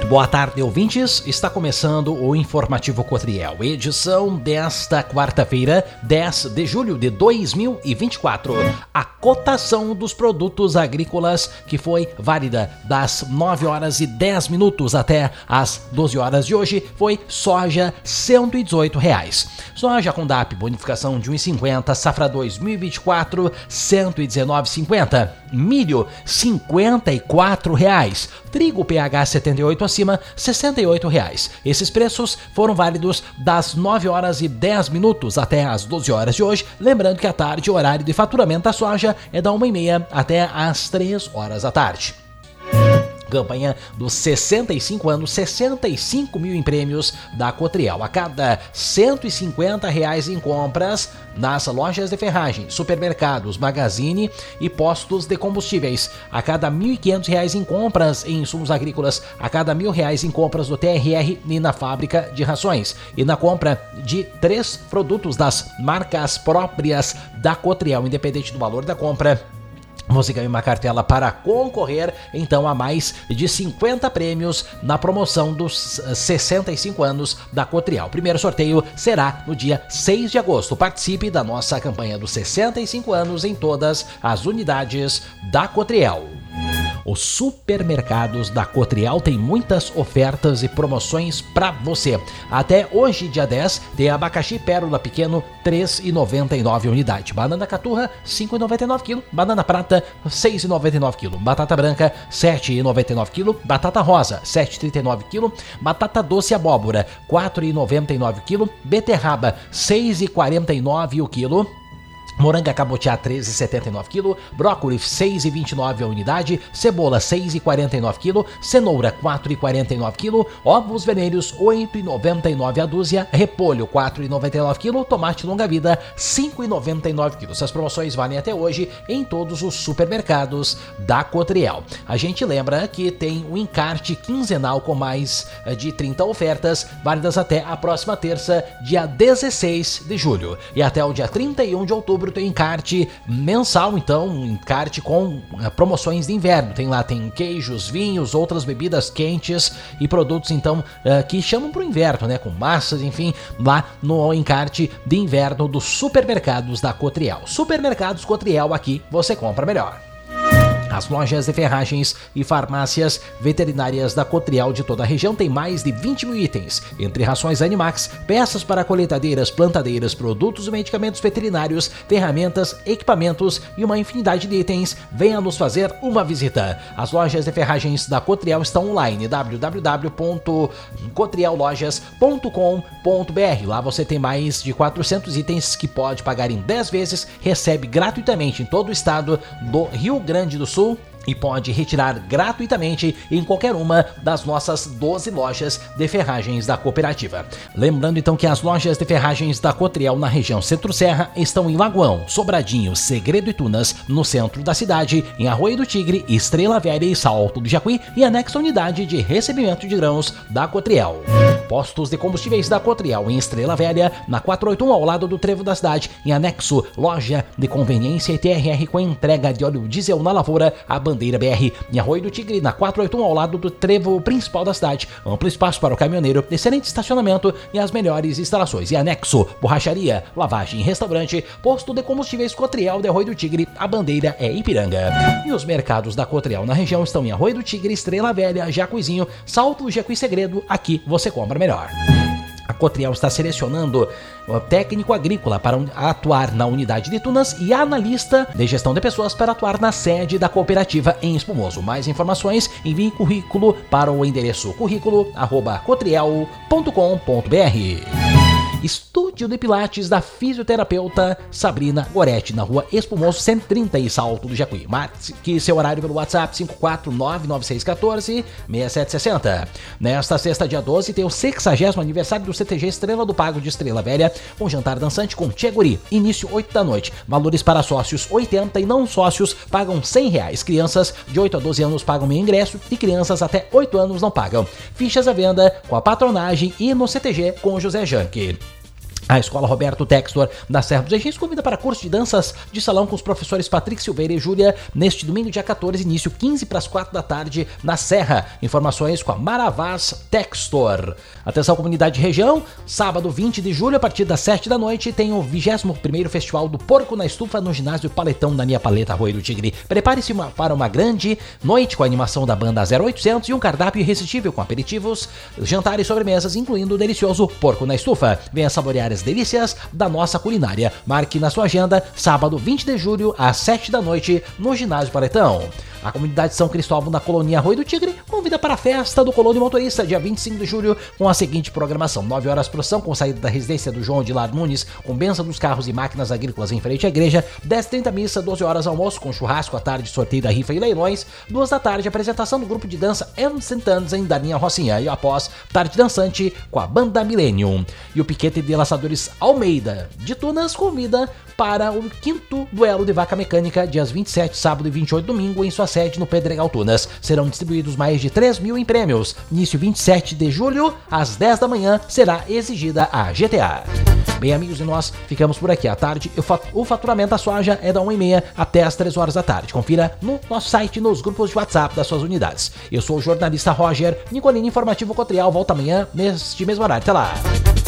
Boa tarde, ouvintes. Está começando o Informativo Cotriel, edição desta quarta-feira, 10 de julho de 2024. A cotação dos produtos agrícolas que foi válida das 9 horas e 10 minutos até as 12 horas de hoje foi soja R$ 118. Soja com DAP, bonificação de 1,50, safra 2024, R$ 119,50. Milho, R$ 54. Trigo PH 78 acima, R$ 68. Esses preços foram válidos das 9 horas e 10 minutos até as 12 horas de hoje. Lembrando que à tarde o horário de faturamento da soja é da 1h30 até as 3 horas da tarde. Campanha dos 65 anos, 65 mil em prêmios da Cotriel. A cada R$ 150 em compras nas lojas de ferragem, supermercados, magazine e postos de combustíveis. A cada R$ 1.500 em compras em insumos agrícolas. A cada R$ 1.000 em compras do TRR e na fábrica de rações. E na compra de 3 produtos das marcas próprias da Cotriel, independente do valor da compra, você ganha uma cartela para concorrer, então, a mais de 50 prêmios na promoção dos 65 anos da Cotriel. O primeiro sorteio será no dia 6 de agosto. Participe da nossa campanha dos 65 anos em todas as unidades da Cotriel. Os supermercados da Cotriel têm muitas ofertas e promoções para você. Até hoje, dia 10, tem abacaxi pérola pequeno, R$ 3,99 unidade. Banana caturra, R$ 5,99 kg. Banana prata, R$ 6,99 kg. Batata branca, R$ 7,99 kg. Batata rosa, R$ 7,39 kg. Batata doce abóbora, R$ 4,99 kg. Beterraba, R$ 6,49 o quilo. Moranga cabotiá, R$ 13,79 kg, brócolis, R$ 6,29 a unidade, cebola, R$ 6,49 kg, cenoura, R$ 4,49 kg, ovos vermelhos, R$ 8,99 a dúzia, repolho, R$ 4,99 kg, tomate longa-vida, R$ 5,99 kg. Essas promoções valem até hoje em todos os supermercados da Cotriel. A gente lembra que tem um encarte quinzenal com mais de 30 ofertas, válidas até a próxima terça, dia 16 de julho. E até o dia 31 de outubro, tem encarte mensal, então, um encarte com promoções de inverno. Tem queijos, vinhos, outras bebidas quentes e produtos, então, que chamam para o inverno, né? Com massas, enfim, lá no encarte de inverno dos supermercados da Cotriel. Supermercados Cotriel, aqui você compra melhor. As lojas de ferragens e farmácias veterinárias da Cotriel de toda a região têm mais de 20 mil itens, entre rações Animax, peças para colheitadeiras, plantadeiras, produtos e medicamentos veterinários, ferramentas, equipamentos e uma infinidade de itens. Venha nos fazer uma visita. As lojas de ferragens da Cotriel estão online, www.cotriellojas.com.br. Lá você tem mais de 400 itens que pode pagar em 10 vezes, recebe gratuitamente em todo o estado do Rio Grande do Sul e pode retirar gratuitamente em qualquer uma das nossas 12 lojas de ferragens da cooperativa. Lembrando então que as lojas de ferragens da Cotriel na região Centro-Serra estão em Lagoão, Sobradinho, Segredo e Tunas, no centro da cidade, em Arroio do Tigre, Estrela Velha e Salto do Jacuí e anexa unidade de recebimento de grãos da Cotriel. Postos de combustíveis da Cotriel em Estrela Velha, na 481 ao lado do trevo da cidade, em anexo, loja de conveniência e TRR com entrega de óleo diesel na lavoura, a Bandeira BR, em Arroio do Tigre, na 481 ao lado do trevo principal da cidade, amplo espaço para o caminhoneiro, excelente estacionamento e as melhores instalações. E anexo, borracharia, lavagem, restaurante, posto de combustíveis Cotriel de Arroio do Tigre, a Bandeira é Ipiranga. E os mercados da Cotriel na região estão em Arroio do Tigre, Estrela Velha, Jacuizinho, Salto, Jacuí Segredo, aqui você compra melhor. A Cotriel está selecionando técnico agrícola para atuar na unidade de Tunas e analista de gestão de pessoas para atuar na sede da cooperativa em Espumoso. Mais informações, envie currículo para o endereço currículo@cotriel.com.br. Estúdio de Pilates da fisioterapeuta Sabrina Goretti, na rua Espumoso 130 e Salto do Jacuí. Marque seu horário pelo WhatsApp 54996146760. Nesta sexta, dia 12, tem o 60º aniversário do CTG Estrela do Pago de Estrela Velha, com jantar dançante com Tchê Guri. Início 8 da noite. Valores para sócios 80 e não sócios pagam R$100. Crianças de 8 a 12 anos pagam meio ingresso e crianças até 8 anos não pagam. Fichas à venda com a patronagem e no CTG com o José Janke. A Escola Roberto Textor da Serra dos Reis convida para curso de danças de salão com os professores Patrick Silveira e Júlia neste domingo, dia 14, início 15 para as 4 da tarde na Serra. Informações com a Maravaz Textor. Atenção, comunidade de região, sábado 20 de julho, a partir das 7 da noite, tem o 21º Festival do Porco na Estufa no ginásio Paletão da Minha Paleta, Arroio do Tigre. Prepare-se para uma grande noite com a animação da banda 0800 e um cardápio irresistível com aperitivos, jantares e sobremesas, incluindo o delicioso Porco na Estufa. Venha saborear as delícias da nossa culinária. Marque na sua agenda, sábado 20 de julho, às 7 da noite, no ginásio Paletão. A comunidade São Cristóvão da Colônia Arroio do Tigre convida para a festa do Colônia Motorista, dia 25 de julho, com a seguinte programação: 9 horas procissão com saída da residência do João de Lar Nunes, com bênção dos carros e máquinas agrícolas em frente à igreja, 10h30 missa, 12 horas almoço com churrasco à tarde, sorteio da rifa e leilões, 2 da tarde apresentação do grupo de dança Ensentanzen da linha Rocinha, e após tarde dançante com a banda Millennium. E o piquete de laçadores Almeida de Tunas convida para o 5º duelo de vaca mecânica, dias 27, sábado e 28, domingo, em sua sede no Pedregal Tunas. Serão distribuídos mais de 3.000 em prêmios. Início 27 de julho, às 10 da manhã, será exigida a GTA. Bem, amigos, e nós ficamos por aqui à tarde. O faturamento da soja é da 1h30 até as 3 horas da tarde. Confira no nosso site, nos grupos de WhatsApp das suas unidades. Eu sou o jornalista Roger Nicolini, Informativo Cotrial. Volta amanhã neste mesmo horário. Até lá!